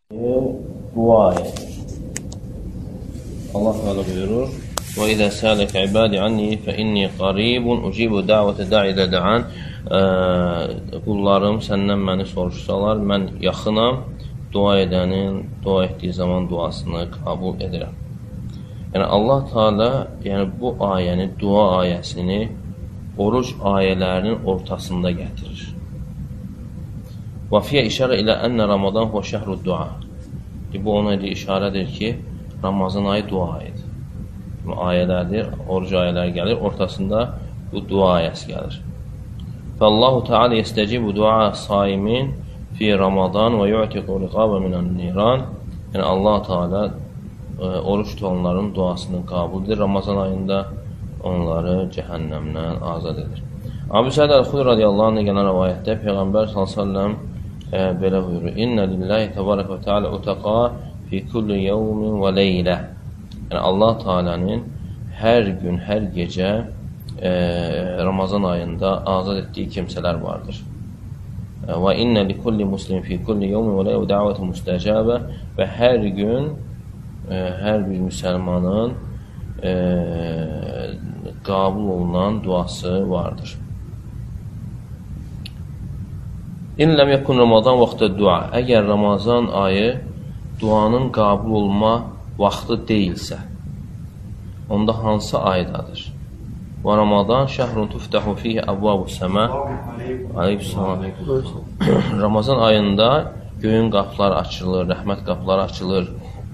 Dua ayədir. Allah Teala buyurur: "Və izə sələkə ibadi anni fə inni qaribun ucibu dəvətə da'idə da'an." Qullarım səndən məni soruşsalar, mən yaxınam, dua edənin dua etdiyi zaman duasını qəbul edirəm. Yəni Allah Teala bu ayəni, dua ayəsini oruc ayələrinin ortasında gətirir. Və fiyə işarə ilə ənə Ramazan və şəhrü dua. Bu ona işarədir ki, Ramazan ayı dua ayıdır. Ayələrdir, oruc ayələri gəlir, ortasında bu dua ayəsi gəlir. Fəllahu Teala yestəcibu dua saimin fi Ramazan və yu'tiqu riqabə minən niran. Yəni Allah Teala oruç tutanların duasını qəbul edir. Ramazan ayında onları cəhənnəmdən azad edir. Əbu Səid Əl-Xudri radiyallahu anh gələn rəvayətdə Peyğəmbər s.ə.v belə buyurur: İnnə lillahi təbarək və teala utaqa fi kulli yevmin və leylə. Yəni Allah Teala'nın hər gün, hər gecə Ramazan ayında azad etdiyi kimsələr vardır. Və innə li kulli muslim fi kulli yevmin və leylə dəvətə müstəcəbə. Və hər gün hər bir müsəlmanın qəbul olunan duası vardır. İlləm yəkun Ramazan vaxtı dua. Əgər Ramazan ayı duanın qəbul olma vaxtı deyilsə, onda hansı aydadır? Və Ramazan şəhrun tuftəhu fiyyə əvvabu səmə. Ramazan ayında göyün qapıları açılır, rəhmət qapıları açılır.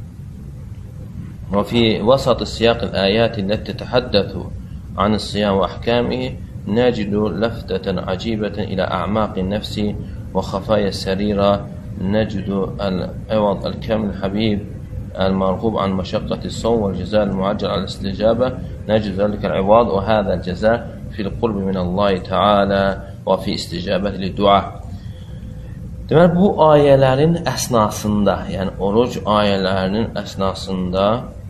Və fi vasatı siyaqil əyəti lətti təhəddəthu anis-siyam və əhkəmihi nəcidu ləftətən acibətən ilə ə'maqin nəfsi və xafaya sərira nəcidu əl-əvad əl-kəmil həbib əl-marğub an məşəqqəti son və cəzəl müəccəl əl-isticabə nəcidu zəlikəl əvad və hədəl cəzə fil qurbi minəllahi Teala və fi isticabəti li dua. Deməli, bu ayələrin əsnasında, yəni oruc ayələrinin əsnasında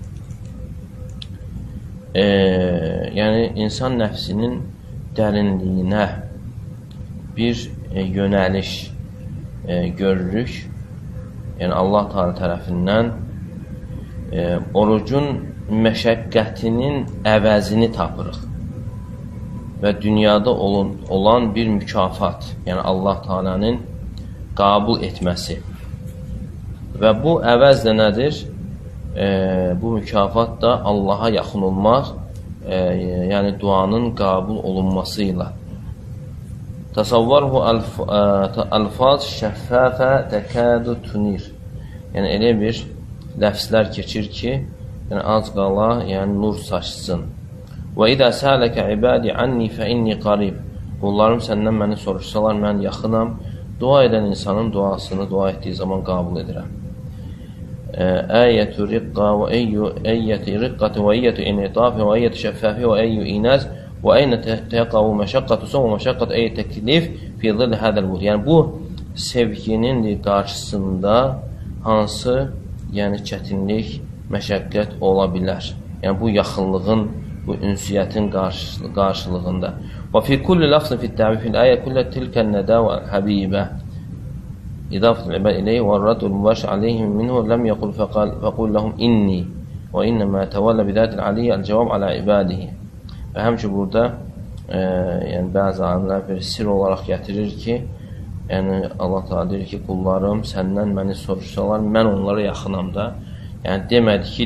yəni insan nəfsinin dərinliyinə bir yönəliş görürük. Yəni Allah Teala tərəfindən orucun məşəqqətinin əvəzini tapırıq və dünyada olan bir mükafat, yəni Allah Teala'nın qəbul etməsi. Və bu əvəz də nədir? Bu mükafat da Allaha yaxın olmaq, yəni duanın qəbul olunması ilə. Təsavvarhu alfaz şəffafə təkədu tunir. Yəni elə bir ləfslər keçir ki, yəni az qala, yəni nur saçsın. Və idə sələkə ibadi anni fə inni qarib. Qullarım səndən məni soruşsalar, mən yaxınam. Dua edən insanın duasını dua etdiyi zaman qəbul edirəm. Əyyətü riqqa və əyyəti riqqəti və əyyəti initafi və əyyəti şəffafi və əyyü inəz və əynə təqavu məşəqqətu son və məşəqqətu əyyət təklif fi zilli hədəl bud. Yəni bu sevginin qarşısında hansı çətinlik, məşəqqət ola bilər. Yəni bu yaxınlığın, bu ünsiyyətin qarşılığında. Və fi kulli lafzın fi təvifil əyə kullə tilkən nədə və həbibə. İdafətul ibad iləyhi və rəddul mübaşir aleyhim minhu ləm yəqul fəqul ləhum inni və innəmə təvəllə bidətil aliyyə əl-cavab alə ibadihi. Və həmçə burada bəzi alimlər bir sir olaraq gətirir ki, yəni Allah Teala deyir ki, qullarım səndən məni soruşsalar, mən onlara yaxınam da. Yəni demədi ki,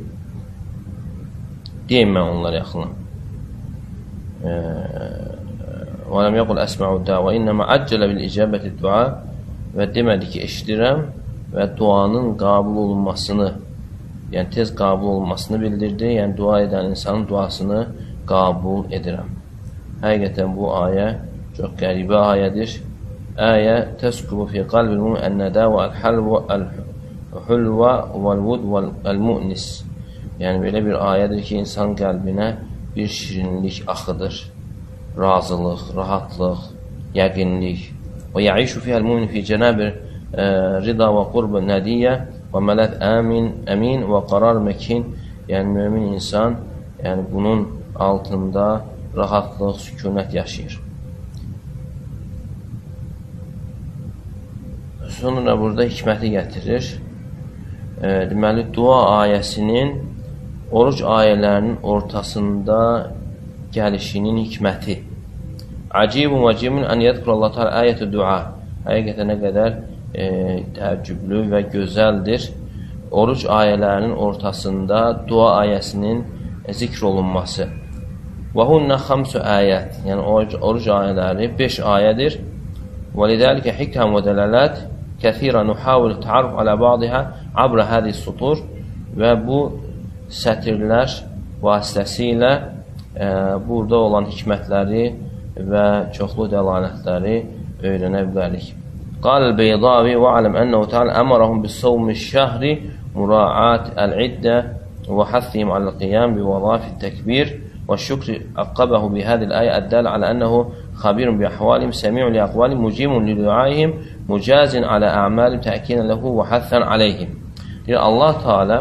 deyim mən onlara yaxınam. Və ləm yəqul əsmə'u da və innəmə əccələ bil icabəti dua. Və demədi ki, eşidirəm və duanın qəbul olunmasını, yəni tez qəbul olunmasını bildirdi. Yəni dua edən insanın duasını qəbul edirəm. Həqiqətən bu ayə çox qəribə ayədir. Əyə təskubu fi qalbil mümin ən-nədə və əl-həlvə əl-hülvə vəl-vud vəl-mu'nis. Yəni belə bir ayədir ki, insan qəlbinə bir şirinlik axıdır. Razılıq, rahatlıq, yəqinlik. Və yəişu fiyəl-mümin fi cənəbir rida və qurb nədiyyə və mələd əmin və qarar məkin. Yəni mümin insan bunun altında rahatlıq, sükunət yaşayır. sonra burada hikməti gətirir. Deməli, dua ayəsinin oruc ayələrinin ortasında gəlişinin hikməti. Acibun və cimun ən yədkurallah ta'ala ayətü dua. Həqiqətən nə qədər təəccüblü və gözəldir. Oruc ayələrinin ortasında dua ayəsinin zikr olunması. Və hunnə xamsu ayət. Yəni, oruc ayələri 5 ayədir. Və lidəlikə hikəm və dələlət kəthirə nuhavul ta'aruf alə ba'dihə abrə hədis sutur. Və bu sətirlər vasitəsilə burada olan hikmətləri və çoxlu dəlalətləri öyrənə bilərik. Qal Beydavi və aləm ənəhu ta'ala əmərəhum bis-savmi şəhri mura'at əl-iddə və hathihim alə-qiyam bi-vəzafi təkbir və şükri əqqəbəhu bi-hədil ayə əddəl alə ənəhu xabirun bi-əhvalihim səmi'un li-əqvalihim mucimun li-duaihim mucazin alə ə'malim təəkinə ləhu və hathan aleyhim. Deyir, Allah Teala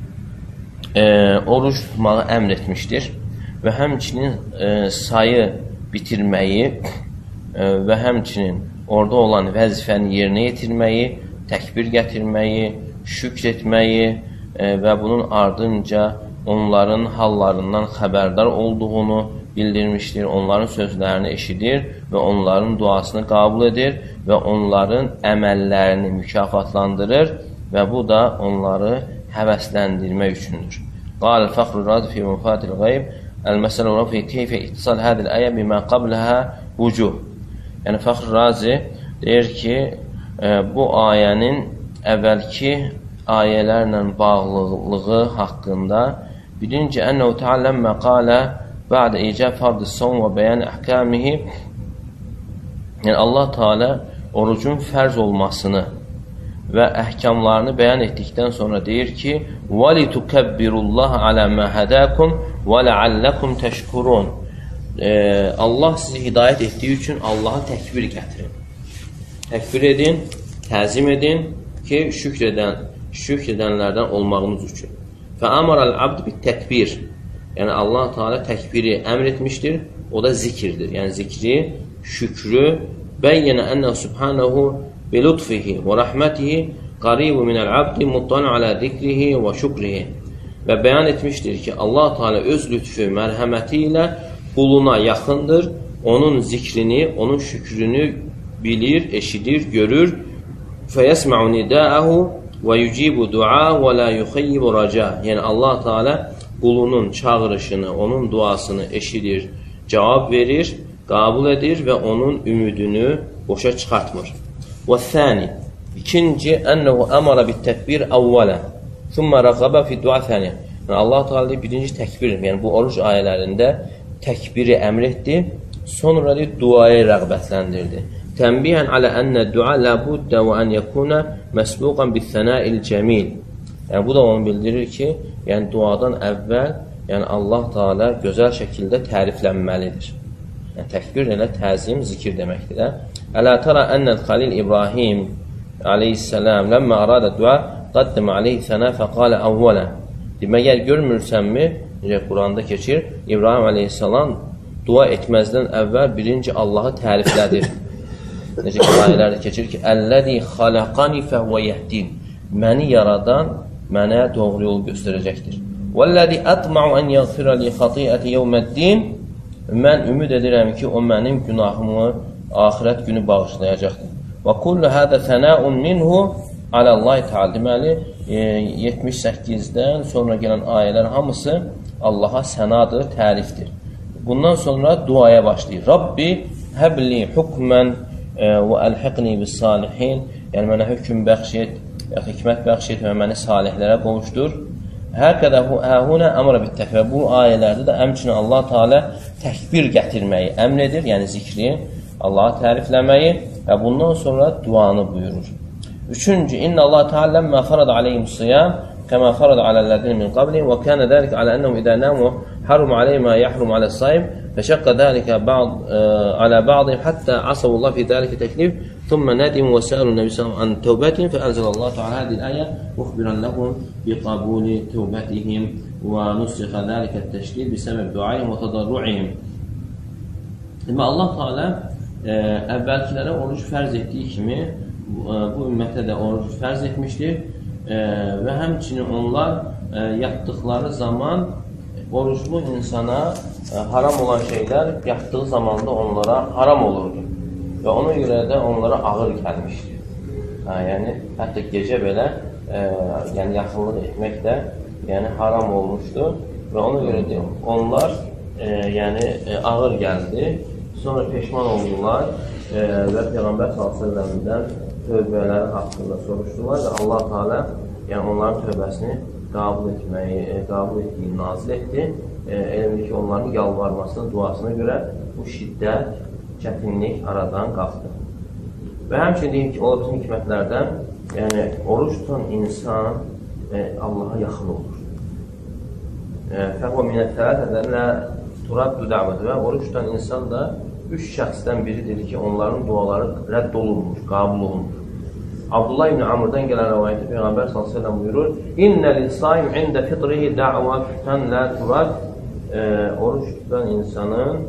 oruç tutmağı əmr etmişdir və həmçinin sayı bitirməyi və həmçinin orada olan vəzifəni yerinə yetirməyi, təkbir gətirməyi, şükr etməyi və bunun ardınca onların hallarından xəbərdar olduğunu bildirmişdir, onların sözlərini eşidir və onların duasını qəbul edir və onların əməllərini mükafatlandırır və bu da onları həvəsləndirmək üçündür. Qal Fəxrur Razi fi Mufatil Qayb el-məsələ və fi keyfə ittisal hədil ayə bimə qabləhə vucuh. Yəni, Fəxrur Razi deyir ki, bu ayənin əvvəlki ayələrlə bağlılığı haqqında birinci ənəhu ta'ala ləmmə qalə bə'də icəb fard-ı savm və bəyan əhkamihi, yəni Allah Teala orucun fərz olmasını və əhkamlarını bəyan etdikdən sonra deyir ki, وَلِتُكَبِّرُ اللّٰهَ عَلَى مَا هَدَاكُمْ وَلَعَلَّكُمْ تَشْكُرُونَ. Allah sizi hidayət etdiyi üçün Allaha təkbir gətirin. Təkbir edin, təzim edin ki, şükr edənlərdən olmağınız üçün. فَأَمَرَ الْعَبْدِ بِالتَّكْبِيرِ. Yəni, Allah Teala təkbiri əmr etmişdir, o da zikirdir. Yəni, zikri, şükrü, bəyyənə ənəhu subhanahu bilutfihi və rəhmətihi qaribu minəl-abdi muttanu alə zikrihi və şükrihi. Və bəyan etmişdir ki, Allah Teala öz lütfü, mərhəməti ilə quluna yaxındır, onun zikrini, onun şükrünü bilir, eşidir, görür. Fəyəsmə'u nidəəhu və yücibu dua və la yuxayyibu raca. Yəni, Allah Teala qulunun çağırışını, onun duasını eşidir, cavab verir, qəbul edir və onun ümidini boşa çıxartmır. Və thani, ikinci, ənəhu əmara bit-təkbir əvvələn, thumma rəqabə fi dua thaniyə. Yəni, Allah Teala birinci təkbir, yəni bu oruc ayələrində təkbiri əmr etdi, sonra duaya rəğbətləndirdi. Tənbihən alə ənə dua ləbuddə və ən yəkuna məsbuqan bis-sənəil cəmil. Yəni, bu da onu bildirir ki, yəni duadan əvvəl, yəni Allah Teala gözəl şəkildə təriflənməlidir. Yəni, təkbir elə təzim, zikir deməkdir. Ələ tərə ənəl Xalil İbrahim aleyhissalam ləmmə aradə dua qaddəm aleyhi sənə fəqalə əvvələn. Məgər görmürsənmi, necə Quranda keçir, İbrahim aleyhissalam dua etməzdən əvvəl birinci Allahı təriflədir. Necə ki, ayələrdə keçir ki, Əlləzi xaləqani fəhvə yəhdin. Məni yaradan mənə doğru yol göstərəcəkdir. Vəlləzi ətma'u ən yəğfirə li xatiyyəti yevməddin. Mən ümid edirəm ki, o mənim günahımı axirət günü bağışlayacaqdır. Və kullu hədə sənəun minhu aləllahi ta'ala. Deməli, 78-dən sonra gələn ayələr hamısı Allaha sənadır, tərifdir. Bundan sonra duaya başlayır. Rabbi həbli hukmən və əlhiqni bis-salihin. Yəni, mənə hökm bəxş et, hikmət bəxş et və məni salihlərə qovuşdur. Hər qədər həhunə əmrə bittəkbir. Bu ayələrdə də əmçinin Allah Teala təkbir gətirməyi əmr edir, yəni zikri, Allahı tərifləməyi və bundan sonra duanı buyurur. Üçüncü, İnna Allah Teala ləmmə farad aleyhimus-siyam kəmə farad aləl-ləzine min qablihim və kənə dəlik alə ennəhum idə nəmu harum aleyhim mə yəhrum aləs-saim fəşəqqə dəlikə alə ba'dihim həttə asavullah fi dəlikə təklif thumma nədim və səəlu nəbi sallam an tövbətin fəənzəlallahu Teala hədil əyə muxbirən ləhum bi qabuli tövbətihim və nusrixə dəlikə təşkil bi səbəb duayim və tədarru'ihim. Allah Teala əvvəlkilərə oruç fərz etdiyi kimi bu ümmətə də oruc fərz etmişdir və həmçinin onlar yatdıqları zaman oruclu insana haram olan şeylər yatdığı zamanda onlara haram olurdu və ona görə də onlara ağır gəlmişdir. Yəni, hətta gecə belə yəni, yaxınlıq etmək də yəni, haram olmuşdur və ona görə də onlar yəni, ağır gəldi. Sonra peşman oldular və Peyğəmbər s.ə.v-dən tövbələri haqqında soruşdular və Allah Teala yəni, onların tövbəsini qəbul etdiyi nazil etdi. Elə ki, onların yalvarmasının duasına görə bu şiddət, çətinlik aradan qalxdı. Və həmçinin deyim ki, ola bütün hikmətlərdən, yəni, oruç tutan insan Allaha yaxın olur. Fəhvə minət-tələtədənlə turaddu dəvədə və oruç tutan insan da 3 şəxsdən biridir ki, onların duaları rədd olunmuş, qəbul olunmuş. Abdullah ibn Amr'dan gələn rəvayətdə Peyğəmbər s.ə.v buyurur: İnnəl-saim ində fitrihi dəvətən lə turad. Oruç tutan insanın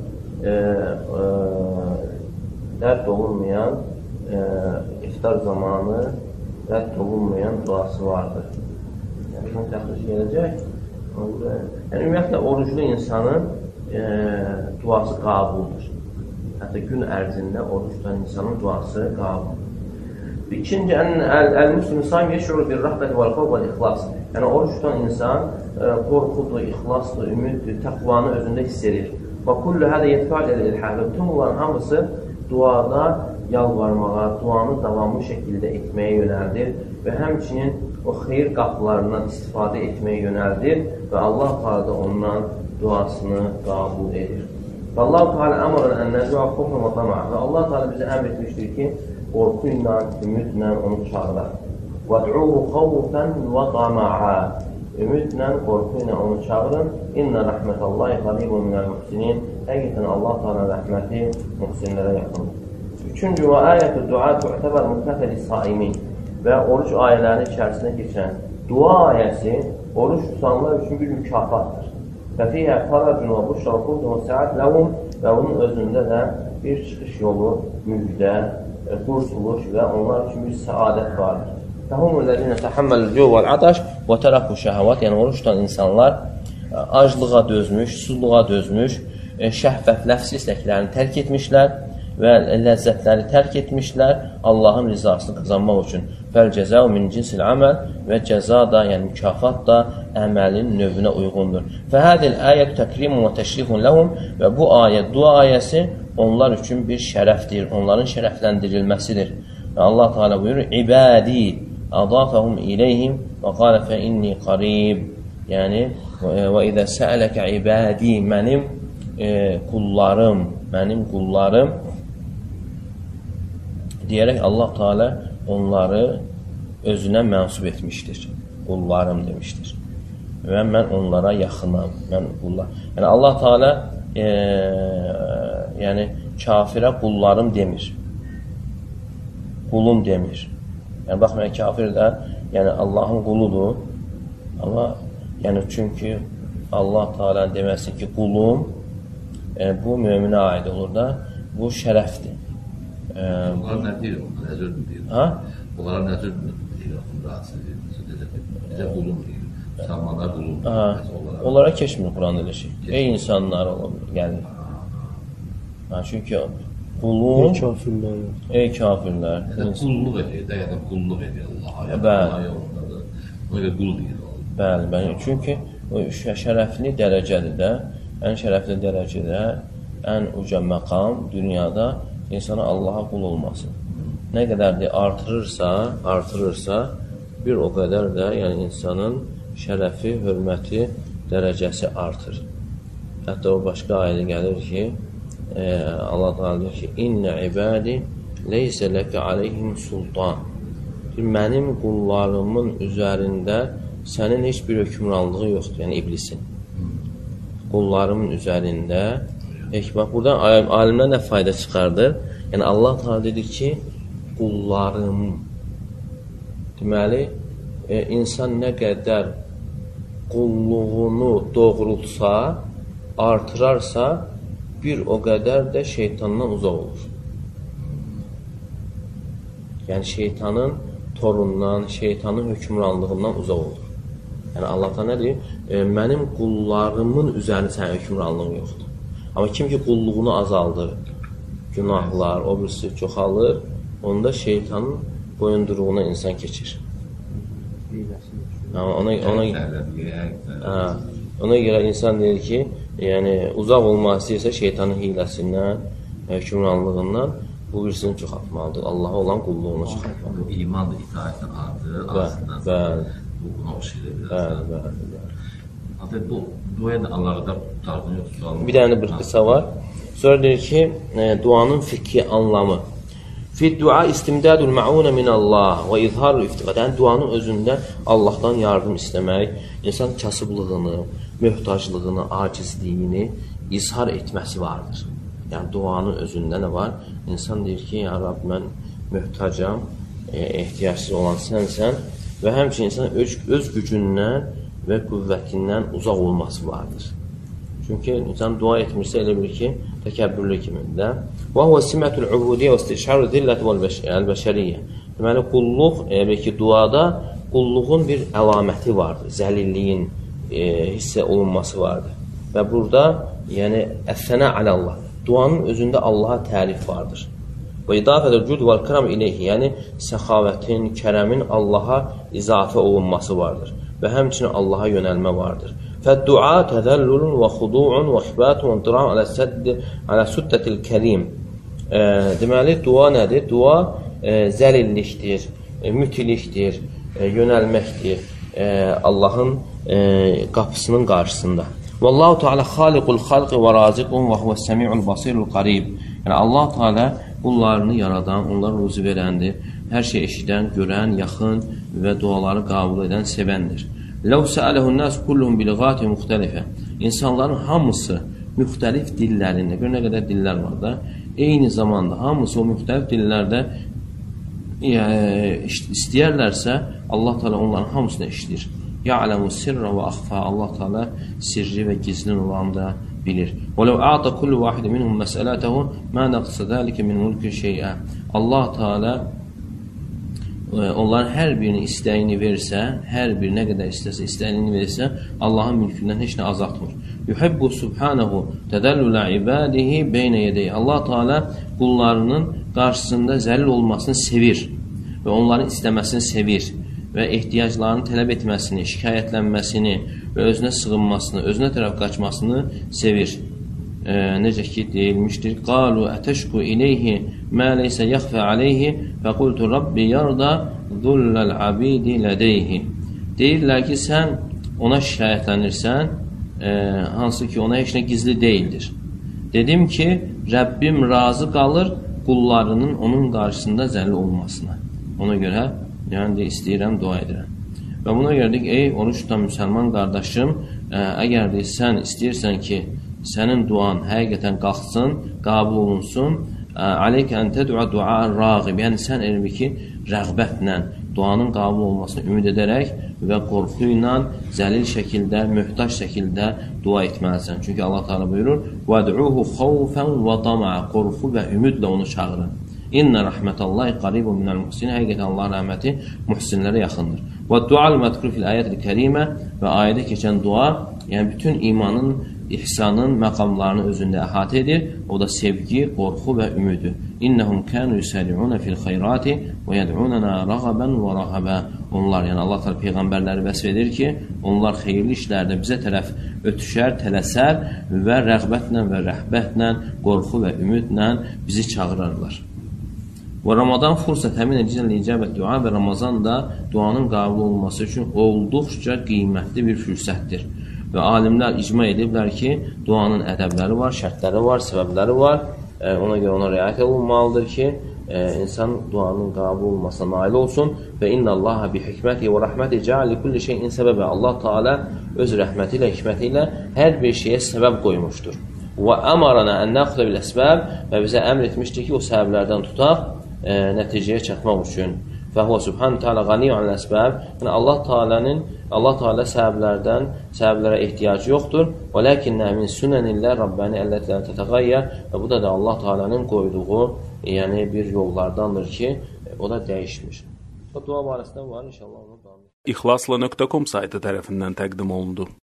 rədd olunmayan, iftar zamanı rədd olunmayan duası vardır. Yəni, bunun təxrici gələcək. Yəni, ümumiyyətlə, oruclu insanın duası qəbuldur. Hətta gün ərzində oruç tutan insanın duası qəbuldur. İkinci, əl-müslim saim yeşur bir rəhbəti vəl-xavf vəl-ixlas. Yəni, oruç tutan insan qorxudur, ixlasdır, ümiddir, təqvanı özündə hiss edir. Və kullu hədə yetfəl el-ilhələ. Bütün bunların hamısı duada yalvarmağa, duanı davamlı şəkildə etməyə yönəldir və həmçinin o xeyir qapılarından istifadə etməyə yönəldir və Allah Teala ondan duasını qəbul edir. Və Allah Teala əmrən ən-nəzvə xufrən və tama'a. Və Allah Teala bizə əmr etmişdir ki, qorxu ilə, ümidlə onu çağıraq. وَدْعُوهُ خَوْفًا وَطَمَعًا. Ümidlə, qorxu ilə onu çağırın. İnnə rəhmətəllahi qaribun minəl muhsinin. Həqiqətən Allah Teala rəhməti muhsinlərə yaxındır. Üçüncü, və ayətü dua tu'təbər mükəfəli saimin. Və oruç ayələrinin içərisində keçən dua ayəsi oruç tutanlar üçün bir mükafatdır. Və fiyyə faracun və buşrafudun və səət ləvum və onun özündə də bir çıxış yolu, müjdə, qurtuluş və onlar üçün bir səadət vardır. Fəhumul-ləzinə təhəmməlü-cü vəl-adaş və tərəfu şəhəvat. Yəni, oruç tutan insanlar aclığa dözmüş, susuzluğa dözmüş, şəhvət, ləfs istəklərini tərk etmişlər və ləzzətləri tərk etmişlər Allahın rizasını qazanmaq üçün. Fəl-cəzəu min cinsil əməl və cəza da, yəni mükafat da əməlin növünə uyğundur. Fəhədil ayət təkrimun və təşrifun ləhum. Və bu ayət, dua ayəsi onlar üçün bir şərəfdir, onların şərəfləndirilməsidir. Və Allah Teala buyurur: İbədi adafəhum iləyhim və qalə fə inni qarib. Yəni, və idə səələkə ibadi, mənim qullarım deyərək Allah Teala onları özünə mənsub etmişdir. Qullarım demişdir. Və mən onlara yaxınam. Mən qullar. Yəni, Allah Teala yəni, kafirə qullarım demir. Qulum demir. Yəni, baxmayın, kafir də yəni, Allahın quludur. Amma yəni, çünki Allah Teala deməsi ki, qulum, bu möminə aid olur da, bu şərəfdir. Onlar nə deyir? Nəzir deyir. Onlara nəzir deyir. Bizə qulum deyir. Müsəlmanlar qulum deyir. Onlara keçmir Quran elə şey. Ey insanlar gəlir. Çünki qulum... Ey kafirlər. Qulluq edir də, ya da qulluq edir Allaha. Bəli. Ona görə qul deyir. Bəli. Çünki şərəfli dərəcədir də, ən şərəfli dərəcədə, ən uca məqam dünyada insana Allaha qul olmasın. Nə qədər artırırsa, bir o qədər də yəni insanın şərəfi, hörməti, dərəcəsi artır. Hətta o başqa ayədə gəlir ki, Allah Teala deyir ki, İnnə ibadi leysə ləkə aleyhim sultan. Mənim qullarımın üzərində sənin heç bir hökmranlığı yoxdur, yəni iblisin. Qullarımın üzərində bax, buradan alimlər nə fayda çıxardır? Yəni, Allah Teala dedi ki, qullarım. Deməli, insan nə qədər qulluğunu doğrultsa, artırarsa, bir o qədər də şeytandan uzaq olur. Yəni şeytanın torundan, şeytanın hökmranlığından uzaq olur. Yəni Allah da nə deyir? Mənim qullarımın üzərində sənin hökmranlığın yoxdur. Amma kim ki qulluğunu azaldır, günahlar, o birisi çoxalır, onda şeytanın boyunduruğuna insan keçir. Ona görə insan deyir ki, yəni uzaq olmaq istəyirsə şeytanın hiləsindən, hökmranlığından bu birisini çoxaltmalıdır. Allah'a olan qulluğunu çoxaltmalıdır. İman da itaətlə artır, aslında bu buna oxşayır biraz. Bu duaya da Allah'a tarifini yoxdur. Bir dənə bir qısa var. Sonra deyir ki, duanın fiqhi anlamı. Fid-dua istimdadul ma'una min Allah və izharul iftiqad. Yəni duanın özündə Allahdan yardım istəmək, insan kasıblığını, möhtaclığını, acizliyini izhar etməsi vardır. Yəni duanın özündə nə var? İnsan deyir ki, ya Rab, mən möhtacam, ehtiyacsız olan sənsən və həmçinin insan öz gücündən və qüvvətindən uzaq olması vardır. Çünki insan dua etmirsə elə bilir ki, təkəbbürlü kimində. Və huvə simətul ubudiyyə və istişarul zillət vəl-bəşəriyyə. Deməli, qulluq, ki, duada qulluğun bir əlaməti vardır, zəlilliyin hissə olunması vardır. Və burada, yəni, əs-sənə alallah, duanın özündə Allaha tərif vardır. Və idafədəl cud vəl-kram ileyhi, yəni səxavətin, kərəmin Allaha izafə olunması vardır. Və həmçinin Allaha yönəlmə vardır. Fəd-dua təzəllülün və xudu'un və xibatun və diram alə süddətil kərim. Deməli, dua nədir? Dua zəlillikdir, mütilikdir, yönəlməkdir Allahın qapısının qarşısında. Vallahu Teala xaliqul xalqi və raziqun və huvəs-səmi'ul basirul qarib. Yəni, Allah Teala qullarını yaradan, onlara ruzi verəndir, hər şey eşidən, görən, yaxın və duaları qəbul edən, sevəndir. Ləv səələhun nəs kulluhum bilğati müxtəlifə. İnsanların hamısı müxtəlif dillərində, bir nə qədər dillər var da, eyni zamanda hamısı o müxtəlif dillərdə istəyərlərsə, Allah Teala onların hamısını eşidir. Ya'lamu sirra və axfa. Allah Teala sirri və gizlin olanı da bilir. Və ləv a'ta kullu vahid minhum məsələtəhu mə nəqsə dəlikə min mulki şeyə. Allah Teala onların hər birini istəyini versə, hər bir nə qədər istəsə, istəyini versə, Allahın mülkündən heç nə azaltmır. Yuhibbu subhanahu tədəllülə ibadihi beynə yedəyi. Allah Teala qullarının qarşısında zəlil olmasını sevir və onların istəməsini sevir və ehtiyaclarını tələb etməsini, şikayətlənməsini və özünə sığınmasını, özünə tərəf qaçmasını sevir. Necə ki deyilmişdir, qalu ətəşku ileyhi mə leysə yaxfə aleyhi və qultu Rabbi yarda zulləl abidi lədeyhi. Deyirlər ki, sən ona şikayətlənirsən, hansı ki ona heç nə gizli deyildir. Dedim ki, Rəbbim razı qalır qullarının onun qarşısında zəlil olmasına. Ona görə, yəni istəyirəm, dua edirəm. Və buna görə deyik, ey oruç tutan müsəlman qardaşım, əgər sən istəyirsən ki, sənin duan həqiqətən qalxsın, qəbul olunsun, aleykə ən tədua duan rağib, yəni sən elmi ki, rəğbətlə duanın qəbul olmasını ümid edərək və qorxu ilə, zəlil şəkildə, möhtac şəkildə dua etməlisən. Çünki Allah Teala buyurur, وَدْعُوهُ خَوْفًا وَطَمَعًا, qorxu və ümidlə onu çağırın. İnnə rəhmətəllahi qaribun minəl muhsin, həqiqətən Allah rəhməti muhsinlərə yaxındır. وَدْعَا الْمَدْخُلُ فِي الْآيَةِ الْكَرِيمə, və ayədə keçən dua, yəni bütün imanın, ihsanın məqamlarını özündə əhatə edir. O da sevgi, qorxu və ümidü. İnnəhum kənu yusəri'unə fil xeyrati və yəd'unənə rəğəbən və rəhəbə. Onlar, yəni Allah təala peyğəmbərləri vəsf edir ki, onlar xeyirli işlərdə bizə tərəf ötüşər, tələsər və rəğbətlə və rəhbətlə, qorxu və ümidlə bizi çağırarlar. Və Ramazan fürsət həmin əcizən icabət dua və Ramazan da duanın qəbul olması üçün olduqca qiymətli bir fürsətdir. Və alimlər icma ediblər ki, duanın ədəbləri var, şərtləri var, səbəbləri var. Ona görə ona riayət olunmalıdır ki, insan duanın qəbul olmasına nail olsun. Və innallaha bi hikməti və rəhməti cəali kulli şeyin səbəbə. Allah Teala öz rəhməti ilə, hikməti ilə hər bir şeyə səbəb qoymuşdur. Və əmarana ən nəxlə bil əsbəb, və bizə əmr etmişdir ki, o səbəblərdən tutaq nəticəyə çatmaq üçün. Və huvə subhanə teala qaniyyən əl-əsbəb, yəni Allah Teala səbəblərə ehtiyacı yoxdur. Və ləkinnə min sünənillə Rabbəni əllətilə tətəqayyər, və bu da Allah Teala'nın qoyduğu, yəni bir yollardandır ki, o da dəyişmir. O dua barəsində var, inşallah onu davam edir. İxlasla.com saytı tərəfindən təqdim olundu.